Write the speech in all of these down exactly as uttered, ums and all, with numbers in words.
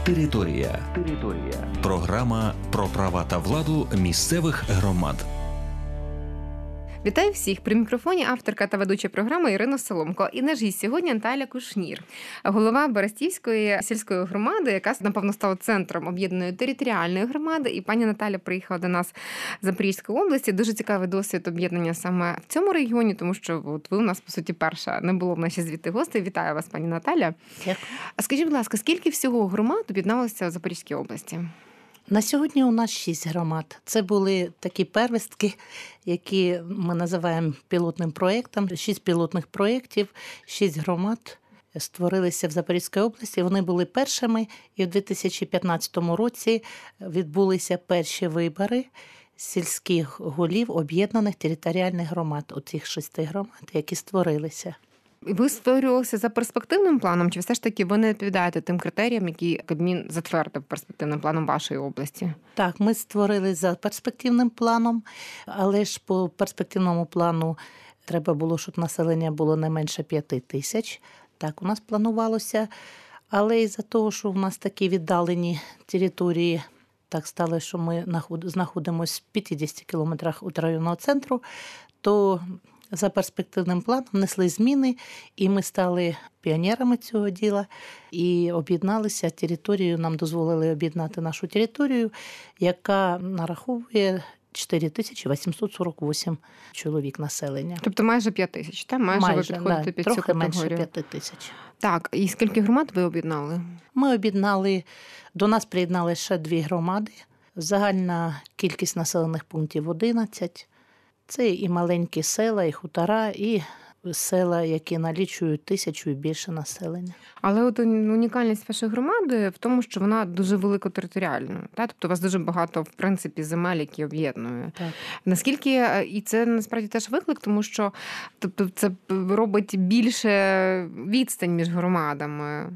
Територія. Територія. Програма про права та владу місцевих громад. Вітаю всіх! При мікрофоні авторка та ведуча програми Ірина Соломко. І наш гість сьогодні Наталя Кушнір, голова Берестівської сільської громади, яка, напевно, стала центром об'єднаної територіальної громади. І пані Наталя приїхала до нас з Запорізької області. Дуже цікавий досвід об'єднання саме в цьому регіоні, тому що от ви у нас, по суті, перша не було в нашій звідти гостей. Вітаю вас, пані Наталя. Дякую. А скажіть, будь ласка, скільки всього громад об'єдналося в Запорізькій області? На сьогодні у нас шість громад. Це були такі первістки, які ми називаємо пілотним проєктом. Шість пілотних проєктів, шість громад створилися в Запорізькій області. Вони були першими, і в дві тисячі п'ятнадцятому році відбулися перші вибори сільських голів об'єднаних територіальних громад, оцих шести громад, які створилися. Ви створювалися за перспективним планом, чи все ж таки ви не відповідаєте тим критеріям, які Кабмін затвердив перспективним планом вашої області? Так, ми створили за перспективним планом, але ж по перспективному плану треба було, щоб населення було не менше п'яти тисяч. Так у нас планувалося. Але із-за того, що у нас такі віддалені території, так стало, що ми знаходимося в п'ятдесяти кілометрах від районного центру, то за перспективним планом внесли зміни, і ми стали піонерами цього діла і об'єдналися територією, нам дозволили об'єднати нашу територію, яка нараховує чотири тисячі вісімсот сорок вісім чоловік населення. Тобто майже п'ять тисяч, так? Майже, майже ви підходите да, під цю категорію. Трохи менше п'яти тисяч. Так, і скільки громад ви об'єднали? Ми об'єднали, до нас приєднали ще дві громади. Загальна кількість населених пунктів одинадцять. Це і маленькі села, і хутора, і села, які налічують тисячу і більше населення. Але от унікальність вашої громади в тому, що вона дуже великотериторіальна. Тобто у вас дуже багато, в принципі, земель, які об'єднує. Так. Наскільки, і це насправді теж виклик, тому що тобто, це робить більше відстань між громадами.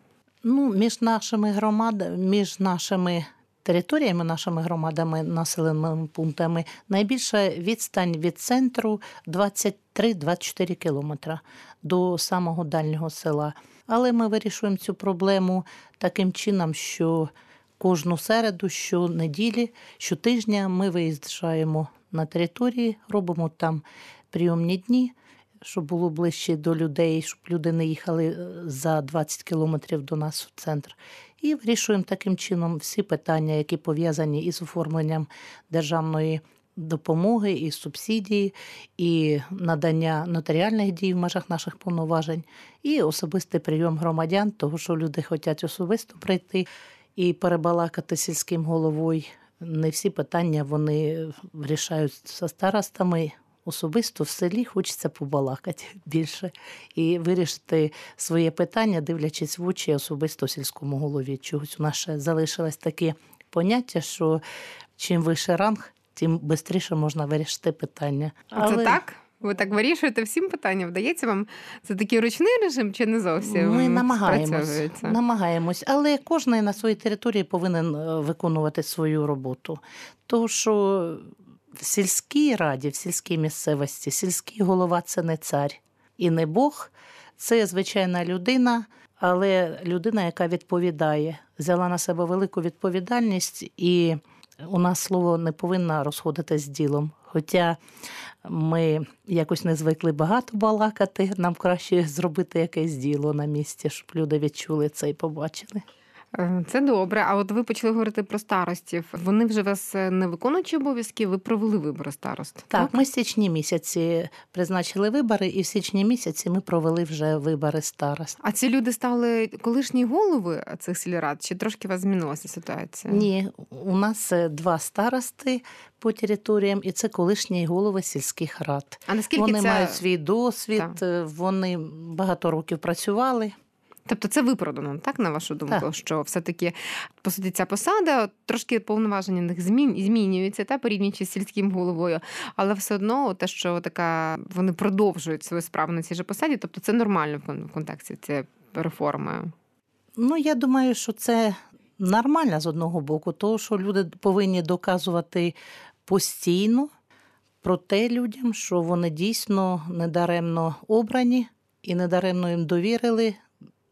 Ну, між нашими громадами, між нашими територіями, нашими громадами, населеними пунктами, найбільша відстань від центру двадцять три - двадцять чотири кілометра до самого дальнього села. Але ми вирішуємо цю проблему таким чином, що кожну середу, щонеділі, щотижня ми виїжджаємо на території, робимо там прийомні дні, щоб було ближче до людей, щоб люди не їхали за двадцять кілометрів до нас в центр. І вирішуємо таким чином всі питання, які пов'язані із оформленням державної допомоги, і субсидії, і надання нотаріальних дій в межах наших повноважень, і особистий прийом громадян, того, що люди хочуть особисто прийти і перебалакати з сільським головою. Не всі питання вони вирішають зі старостами. Особисто в селі хочеться побалакати більше і вирішити своє питання, дивлячись в очі особисто сільському голові. Чогось у нас ще залишилось таке поняття, що чим вище ранг, тим швидше можна вирішити питання. Але... Це так? Ви так вирішуєте всім питання? Вдається вам? Це такий ручний режим чи не зовсім? Ми намагаємось, намагаємось, але кожен на своїй території повинен виконувати свою роботу. Тому що в сільській раді, в сільській місцевості, сільський голова – це не цар і не Бог. Це звичайна людина, але людина, яка відповідає. Взяла на себе велику відповідальність, і у нас слово не повинно розходитись з ділом. Хоча ми якось не звикли багато балакати, нам краще зробити якесь діло на місці, щоб люди відчули це і побачили. Це добре. А от ви почали говорити про старостів. Вони вже вас не виконуючі обов'язки, ви провели вибори старост? Так, так, ми в січні місяці призначили вибори, і в січні місяці ми провели вже вибори старост. А ці люди стали колишні голови цих сільрад? Чи трошки у вас змінилася ситуація? Ні, у нас два старости по територіям, і це колишні голови сільських рад. А наскільки вони це... мають свій досвід, так. Вони багато років працювали. Тобто це виправдано, так, на вашу думку, так. Що все-таки, по суті, ця посада, трошки повноваження них змін, змінюються, та, порівнюючи з сільським головою, але все одно те, що така, вони продовжують свою справу на цій же посаді, тобто це нормально в контексті цієї реформи? Ну, я думаю, що це нормально з одного боку, тому що люди повинні доказувати постійно про те людям, що вони дійсно недаремно обрані і недаремно їм довірили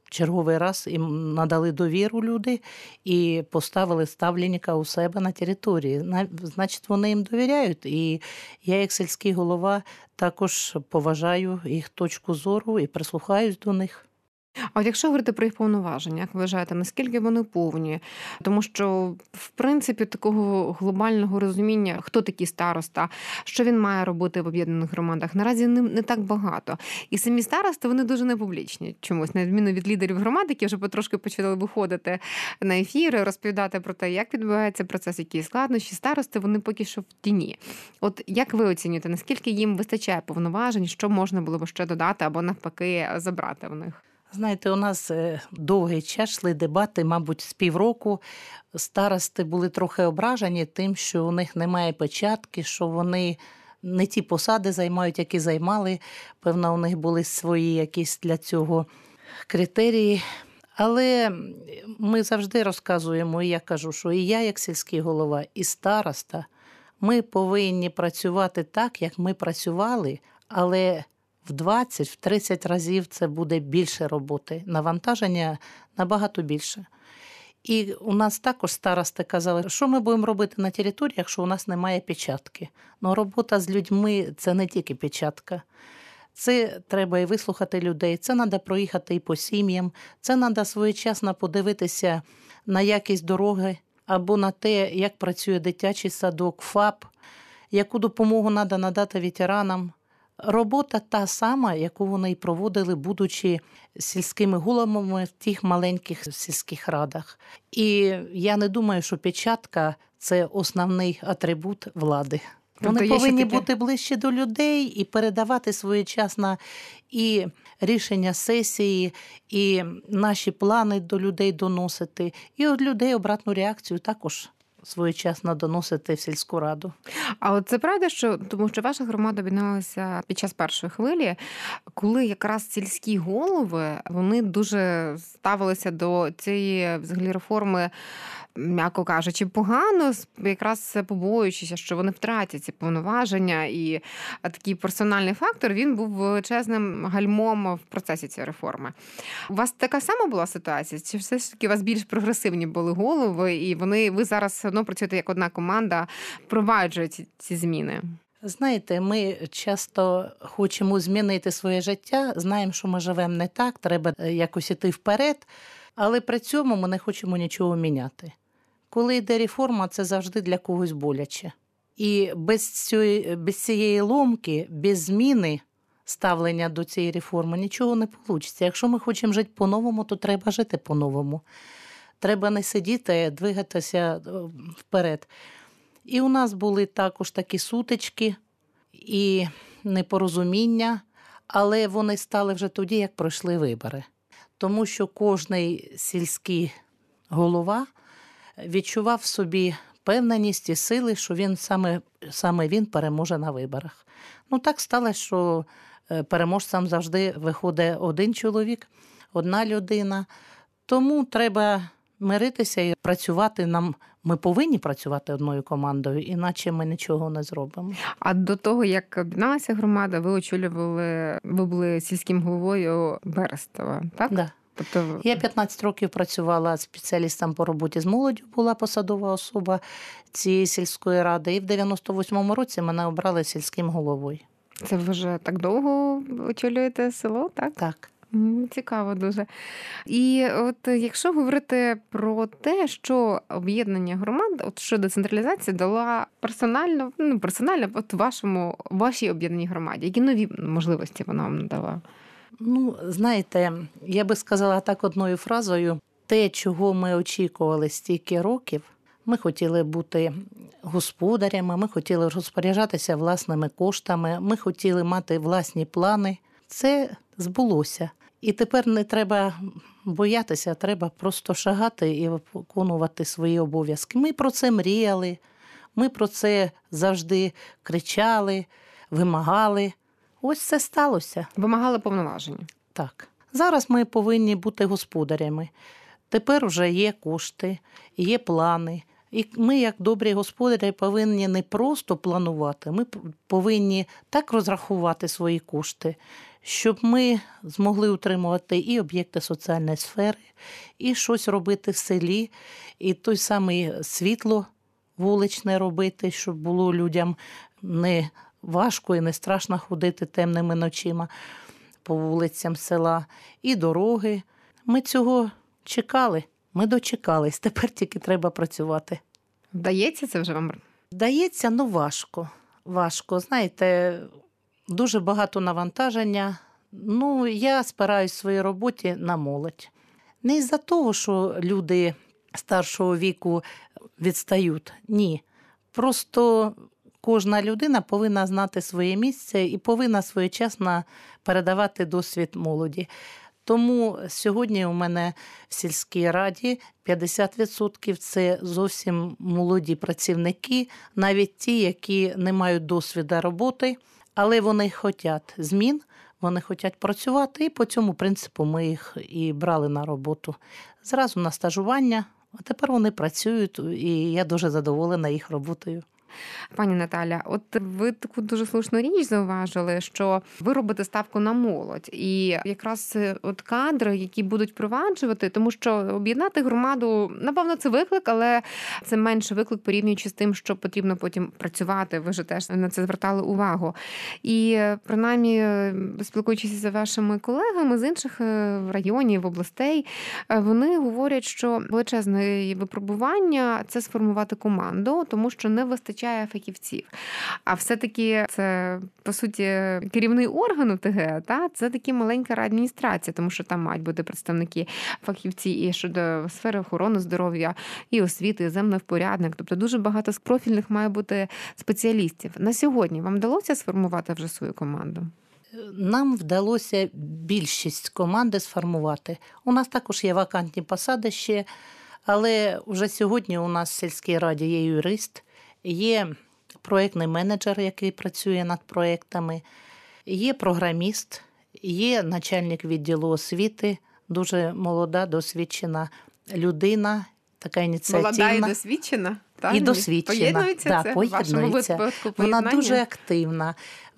черговий раз їм надали довіру люди і поставили ставленника у себе на території. Значить, вони їм довіряють. І я, як сільський голова, також поважаю їх точку зору і прислухаюсь до них. А от якщо говорити про їх повноваження, як ви вважаєте, наскільки вони повні? Тому що, в принципі, такого глобального розуміння, хто такий староста, що він має робити в об'єднаних громадах, наразі не, не так багато. І самі старости, вони дуже непублічні чомусь, на відміну від лідерів громад, які вже потрошки почали виходити на ефіри, розповідати про те, як відбувається процес, які складнощі. Старости, вони поки що в тіні. От як ви оцінюєте, наскільки їм вистачає повноважень, що можна було б ще додати або навпаки забрати в них? Знаєте, у нас довгий час йшли дебати, мабуть, з півроку. Старости були трохи ображені тим, що у них немає печатки, що вони не ті посади займають, які займали. Певно, у них були свої якісь для цього критерії. Але ми завжди розказуємо, і я кажу, що і я, як сільський голова, і староста, ми повинні працювати так, як ми працювали, але в двадцять, в тридцять разів це буде більше роботи. Навантаження набагато більше. І у нас також старости казали, що ми будемо робити на території, якщо у нас немає печатки. Ну, робота з людьми – це не тільки печатка. Це треба і вислухати людей, це треба проїхати і по сім'ям, це треба своєчасно подивитися на якість дороги або на те, як працює дитячий садок, ФАП, яку допомогу треба надати ветеранам. Робота та сама, яку вони й проводили, будучи сільськими головами в тих маленьких сільських радах. І я не думаю, що печатка – це основний атрибут влади. Вони тобто повинні таке... бути ближче до людей і передавати своєчасно і рішення сесії, і наші плани до людей доносити, і від людей обратну реакцію також своєчасно доносити в сільську раду. А от це правда, що тому що ваша громада об'єдналася під час першої хвилі, коли якраз сільські голови, вони дуже ставилися до цієї взагалі реформи, м'яко кажучи, погано, якраз побоюючися, що вони втратять ці повноваження, і такий персональний фактор, він був величезним гальмом в процесі цієї реформи. У вас така сама була ситуація? Чи все ж таки у вас більш прогресивні були голови, і вони, ви зараз все одно працюєте як одна команда, впроваджуєте ці зміни? Знаєте, ми часто хочемо змінити своє життя, знаємо, що ми живемо не так, треба якось іти вперед, але при цьому ми не хочемо нічого міняти. Коли йде реформа, це завжди для когось боляче. І без цієї, без цієї ломки, без зміни ставлення до цієї реформи нічого не вийде. Якщо ми хочемо жити по-новому, то треба жити по-новому. Треба не сидіти, а двигатися вперед. І у нас були також такі сутички і непорозуміння, але вони стали вже тоді, як пройшли вибори. Тому що кожний сільський голова відчував в собі впевненість і сили, що він саме, саме він переможе на виборах. Ну так сталося, що переможцем завжди виходить один чоловік, одна людина. Тому треба миритися і працювати нам. Ми повинні працювати одною командою, іначе ми нічого не зробимо. А до того, як об'єдналася громада, ви очолювали, ви були сільським головою Берестова, так? Да. Тобто... Я п'ятнадцять років працювала спеціалістом по роботі з молоддю, була посадова особа цієї сільської ради, і в дев'яносто восьмому році мене обрали сільським головою. Це ви вже так довго очолюєте село, так? Так. Цікаво дуже. І от якщо говорити про те, що об'єднання громад, от що децентралізація дала персонально, ну, персонально от вашому, вашій об'єднаній громаді, які нові можливості вона вам надала? Ну, знаєте, я би сказала так одною фразою, те, чого ми очікували стільки років, ми хотіли бути господарями, ми хотіли розпоряджатися власними коштами, ми хотіли мати власні плани. Це збулося. І тепер не треба боятися, треба просто шагати і виконувати свої обов'язки. Ми про це мріяли, ми про це завжди кричали, вимагали. Ось це сталося. Вимагали повноваження. Так. Зараз ми повинні бути господарями. Тепер вже є кошти, є плани. І ми, як добрі господарі, повинні не просто планувати, ми повинні так розрахувати свої кошти, щоб ми змогли утримувати і об'єкти соціальної сфери, і щось робити в селі, і той самий світло вуличне робити, щоб було людям не важко і не страшно ходити темними ночима по вулицям села, і дороги. Ми цього чекали, ми дочекались, тепер тільки треба працювати. Вдається це вже вам? Вдається, ну важко. Важко, знаєте, дуже багато навантаження. Ну, я спираюсь в своїй роботі на молодь. Не із-за того, що люди старшого віку відстають. Ні. Просто кожна людина повинна знати своє місце і повинна своєчасно передавати досвід молоді. Тому сьогодні у мене в сільській раді п'ятдесят відсотків – це зовсім молоді працівники, навіть ті, які не мають досвіду роботи, але вони хочуть змін, вони хочуть працювати, і по цьому принципу ми їх і брали на роботу. Зразу на стажування, а тепер вони працюють, і я дуже задоволена їх роботою. Пані Наталя, от ви таку дуже слушну річ зауважили, що ви робите ставку на молодь. І якраз от кадри, які будуть впроваджувати, тому що об'єднати громаду, напевно, це виклик, але це менше виклик порівнюючи з тим, що потрібно потім працювати. Ви ж теж на це звертали увагу. І принаймні, спілкуючись з вашими колегами з інших районів, областей, вони говорять, що величезне випробування – це сформувати команду, тому що не вистачає фахівців. А все-таки це, по суті, керівний орган ОТГ, та? Це таки маленька адміністрація, тому що там мають бути представники фахівці і щодо сфери охорони здоров'я, і освіти, і землевпорядник. Тобто дуже багато профільних має бути спеціалістів. На сьогодні вам вдалося сформувати вже свою команду? Нам вдалося більшість команди сформувати. У нас також є вакантні посади ще, але вже сьогодні у нас в сільській раді є юрист, є проєктний менеджер, який працює над проєктами, є програміст, є начальник відділу освіти, дуже молода, досвідчена людина, така ініціативна. Молода і досвідчена? Так? І досвідчена. Поєднується да, це? поєднується. В вашому випадку Вона поєднання? дуже активна,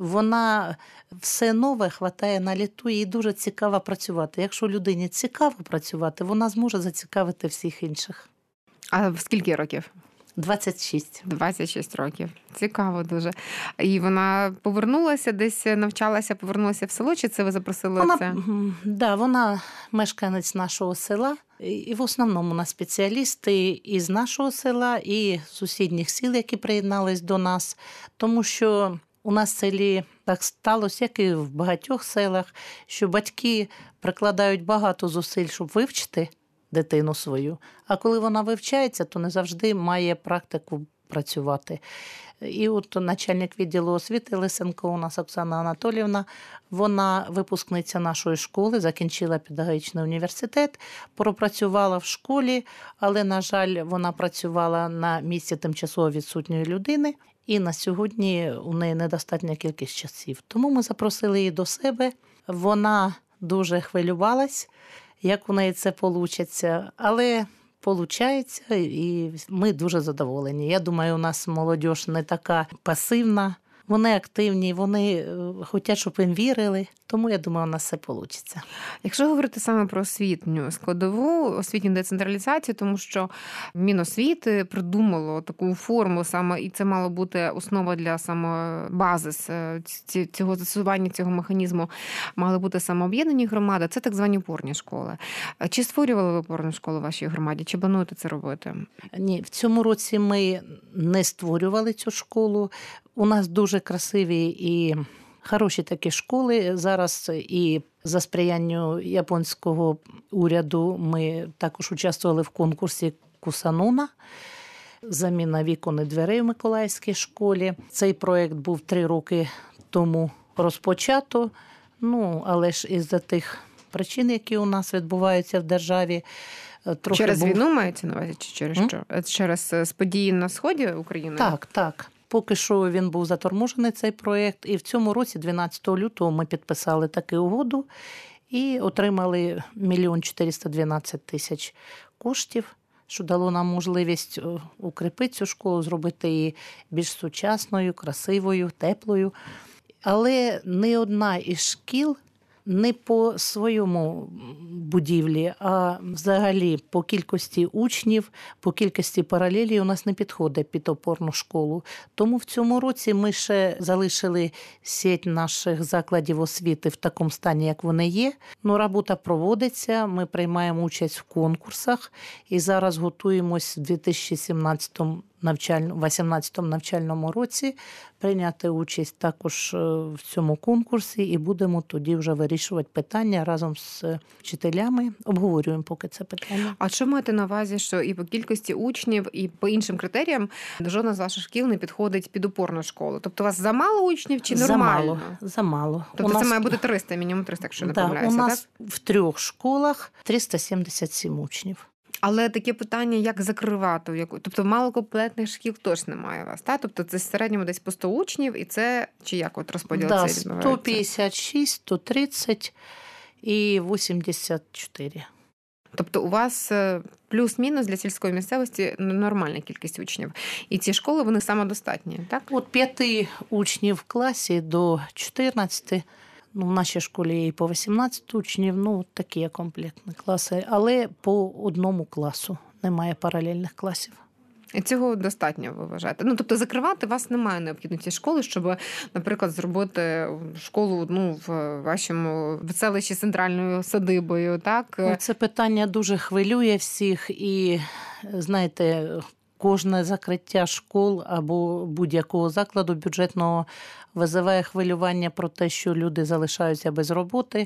вона все нове хватає на літу, їй дуже цікаво працювати. Якщо людині цікаво працювати, вона зможе зацікавити всіх інших. А в скільки років? двадцять шість. двадцять шість років. Цікаво дуже. І вона повернулася, десь навчалася, повернулася в село, чи це ви запросили Вона, це? да, вона мешканець нашого села. І в основному у нас спеціалісти із нашого села, і сусідніх сіл, які приєднались до нас. Тому що у нас в селі так сталося, як і в багатьох селах, що батьки прикладають багато зусиль, щоб вивчити дитину свою. А коли вона вивчається, то не завжди має практику працювати. І от начальник відділу освіти Лисенко у нас Оксана Анатоліївна, вона випускниця нашої школи, закінчила педагогічний університет, пропрацювала в школі, але, на жаль, вона працювала на місці тимчасово відсутньої людини, і на сьогодні у неї недостатня кількість часів. Тому ми запросили її до себе. Вона дуже хвилювалась, як у неї це вийде, але виходить, і ми дуже задоволені. Я думаю, у нас молодь не така пасивна, вони активні, вони хочуть, щоб їм вірили, тому я думаю, у нас все вийде. Якщо говорити саме про освітню складову, освітню децентралізацію, тому що Міносвіти придумало таку форму саме, і це мало бути основа для саме базис цього застосування, цього механізму, мали бути самооб'єднані громади, це так звані опорні школи. Чи створювали ви опорну школу в вашій громаді? Чи плануєте це робити? Ні, в цьому році ми не створювали цю школу. У нас дуже красиві і хороші такі школи. Зараз і за сприяння японського уряду ми також участвували в конкурсі Кусануна, заміна вікон і дверей в Миколаївській школі. Цей проєкт був три роки тому розпочато, ну, але ж із-за тих причин, які у нас відбуваються в державі, трохи через був... війну мається на увазі, чи через що? Через події на сході України? Так, так. Поки що він був заторможений, цей проєкт, і в цьому році, дванадцятого лютого, ми підписали таку угоду і отримали мільйон чотириста дванадцять тисяч коштів, що дало нам можливість укріпити цю школу, зробити її більш сучасною, красивою, теплою. Але ні одна із шкіл Не по своєму будівлі, а взагалі по кількості учнів, по кількості паралелі у нас не підходить під опорну школу. Тому в цьому році ми ще залишили сеть наших закладів освіти в такому стані, як вони є. Ну, робота проводиться, ми приймаємо участь в конкурсах і зараз готуємось в дві тисячі сімнадцятому вісімнадцятому навчальному році прийняти участь також в цьому конкурсі і будемо тоді вже вирішувати питання разом з вчителями. Обговорюємо поки це питання. А що маєте на увазі, що і по кількості учнів, і по іншим критеріям жодна з ваших шкіл не підходить під опорну школу? Тобто у вас замало учнів чи нормально? Замало. Замало. Тобто у це нас... має бути триста, мінімум триста, якщо не да, помиляюся, у нас так? в трьох школах триста сімдесят сім учнів. Але таке питання, як закривати? Яку? Тобто малокомплектних шкіл точно немає у вас, так? Тобто це в середньому десь по сто учнів, і це, чи як от розподіл да, цей відбувається? сто п'ятдесят шість, сто тридцять і вісімдесят чотири. Тобто у вас плюс-мінус для сільської місцевості нормальна кількість учнів. І ці школи, вони самодостатні, так? От п'яти учнів в класі до чотирнадцяти. Ну, в нашій школі є і по вісімнадцять учнів, ну, такі комплектні класи. Але по одному класу, немає паралельних класів. І цього достатньо, ви вважаєте? Ну, тобто закривати вас немає необхідності школи, щоб, наприклад, зробити школу одну в вашому селищі з центральною садибою, так? Ну, це питання дуже хвилює всіх і, знаєте, кожне закриття школ або будь-якого закладу бюджетного визиває хвилювання про те, що люди залишаються без роботи.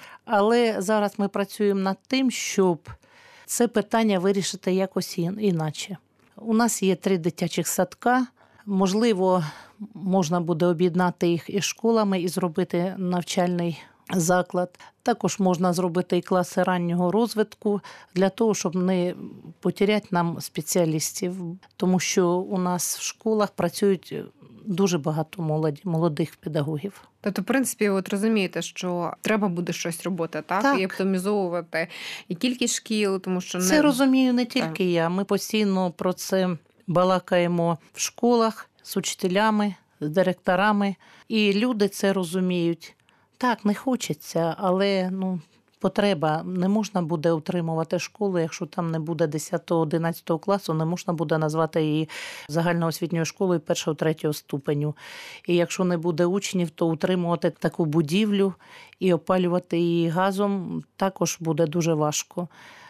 Але зараз ми працюємо над тим, щоб це питання вирішити якось іначе. У нас є три дитячих садка. Можливо, можна буде об'єднати їх із школами і зробити навчальний заклад. Також можна зробити і класи раннього розвитку для того, щоб не потеряти нам спеціалістів. Тому що у нас в школах працюють дуже багато молоді, молодих педагогів. Тобто, в принципі, от розумієте, що треба буде щось робити, так? Так. І оптимізовувати і кількість шкіл, тому що... Це не... розумію не тільки так. я. Ми постійно про це балакаємо в школах з учителями, з директорами. І люди це розуміють. Так, не хочеться, але ну, потреба. Не можна буде утримувати школу, якщо там не буде десятого-одинадцятого класу, не можна буде назвати її загальноосвітньою школою першого-третього ступеню. І якщо не буде учнів, то утримувати таку будівлю і опалювати її газом також буде дуже важко.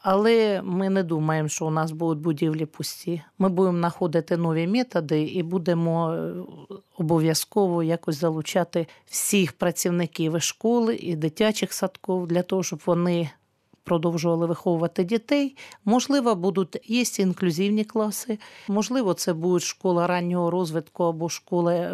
Але ми не думаємо, що у нас будуть будівлі пусті. Ми будемо знаходити нові методи і будемо обов'язково якось залучати всіх працівників і школи, і дитячих садків для того, щоб вони продовжували виховувати дітей. Можливо, будуть є інклюзивні класи, можливо, це буде школа раннього розвитку або школи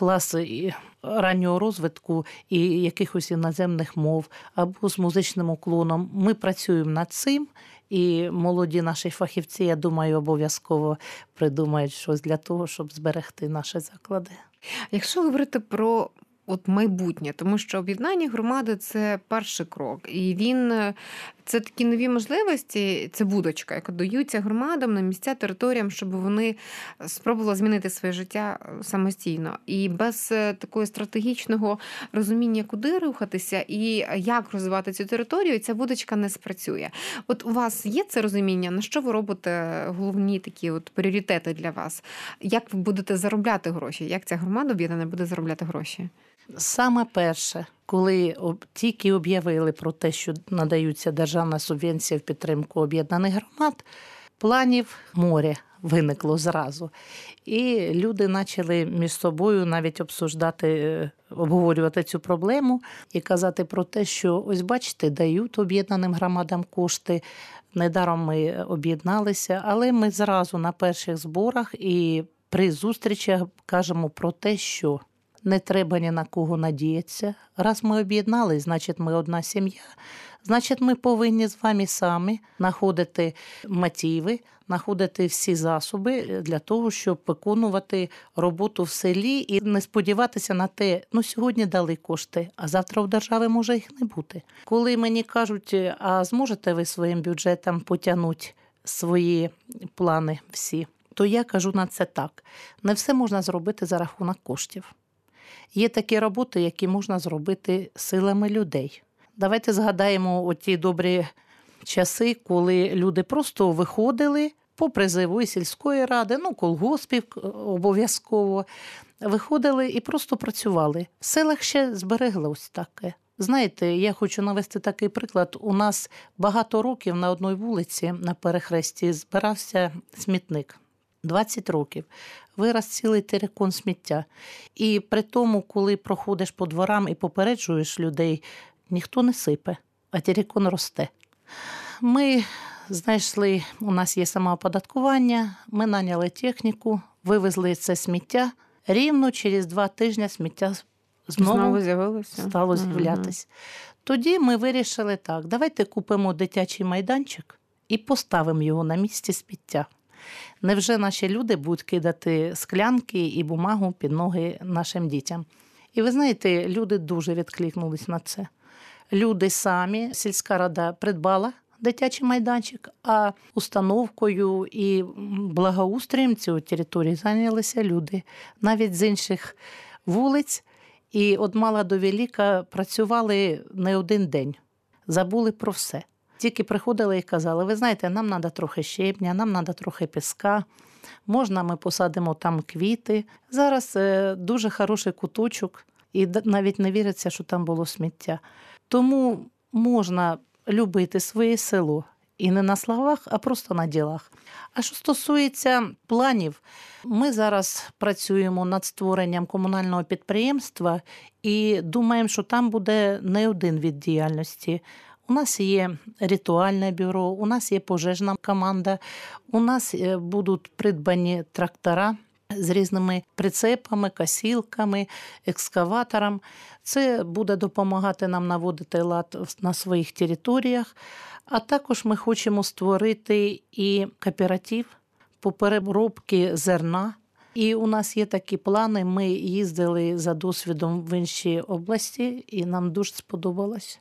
класи раннього розвитку і якихось іноземних мов, або з музичним уклоном. Ми працюємо над цим, і молоді наші фахівці, я думаю, обов'язково придумають щось для того, щоб зберегти наші заклади. Якщо говорити про от майбутнє, тому що об'єднання громади – це перший крок. І він – це такі нові можливості, це будочка, яка даються громадам на місця, територіям, щоб вони спробували змінити своє життя самостійно. І без такого стратегічного розуміння, куди рухатися і як розвивати цю територію, ця будочка не спрацює. От у вас є це розуміння, на що ви робите головні такі от пріоритети для вас? Як ви будете заробляти гроші? Як ця громада об'єднана буде заробляти гроші? Саме перше, коли тільки об'явили про те, що надаються державна субвенція в підтримку об'єднаних громад, планів море виникло зразу. І люди почали між собою навіть обсуждати, обговорювати цю проблему і казати про те, що ось бачите, дають об'єднаним громадам кошти, недаром ми об'єдналися, але ми зразу на перших зборах і при зустрічах кажемо про те, що не треба ні на кого надіятися. Раз ми об'єднали, значить ми одна сім'я, значить ми повинні з вами самі знаходити мотиви, знаходити всі засоби для того, щоб виконувати роботу в селі і не сподіватися на те, ну сьогодні дали кошти, а завтра у держави може їх не бути. Коли мені кажуть, а зможете ви своїм бюджетом потягнути свої плани всі, то я кажу на це так. Не все можна зробити за рахунок коштів. Є такі роботи, які можна зробити силами людей. Давайте згадаємо оті добрі часи, коли люди просто виходили по призиву і сільської ради, ну, колгоспів обов'язково, виходили і просто працювали. В селах ще збереглось таке. Знаєте, я хочу навести такий приклад. У нас багато років на одній вулиці на перехресті збирався смітник. двадцять років. Вираз цілий терикон сміття. І при тому, коли проходиш по дворам і попереджуєш людей, ніхто не сипе, а терикон росте. Ми знайшли, у нас є самооподаткування, ми наняли техніку, вивезли це сміття. Рівно через два тижні сміття знову, знову з'явилося. стало з'являтися. Угу. Тоді ми вирішили так, давайте купимо дитячий майданчик і поставимо його на місці сміття. Невже наші люди будуть кидати склянки і бумагу під ноги нашим дітям? І ви знаєте, люди дуже відкликнулись на це. Люди самі, сільська рада придбала дитячий майданчик, а установкою і благоустроєм цієї території зайнялися люди. Навіть з інших вулиць. І від мала до велика працювали не один день. Забули про все. Тільки приходили і казали, ви знаєте, нам треба трохи щебня, нам треба трохи піска, можна ми посадимо там квіти. Зараз дуже хороший куточок, і навіть не віриться, що там було сміття. Тому можна любити своє село. І не на словах, а просто на ділах. А що стосується планів, ми зараз працюємо над створенням комунального підприємства і думаємо, що там буде не один від діяльності. У нас є ритуальне бюро, у нас є пожежна команда, у нас будуть придбані трактора з різними прицепами, косілками, екскаватором. Це буде допомагати нам наводити лад на своїх територіях. А також ми хочемо створити і кооператив по переробці зерна. І у нас є такі плани. Ми їздили за досвідом в інші області, і нам дуже сподобалось.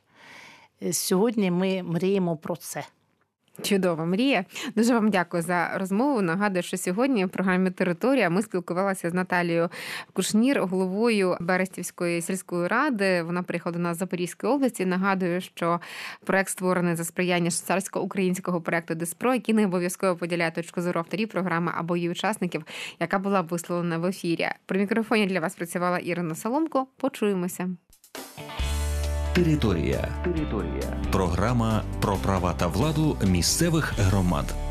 Сьогодні ми мріємо про це. Чудова мрія. Дуже вам дякую за розмову. Нагадую, що сьогодні в програмі «Територія» ми спілкувалися з Наталією Кушнір, головою Берестівської сільської ради. Вона приїхала до нас з Запорізької області. Нагадую, що проект створений за сприяння швейцарсько-українського проекту «Диспро», який не обов'язково поділяє точку зору авторів програми або її учасників, яка була висловлена в ефірі. При мікрофоні для вас працювала Ірина Соломко. Почуємося. Територія. Територія. Програма про права та владу місцевих громад.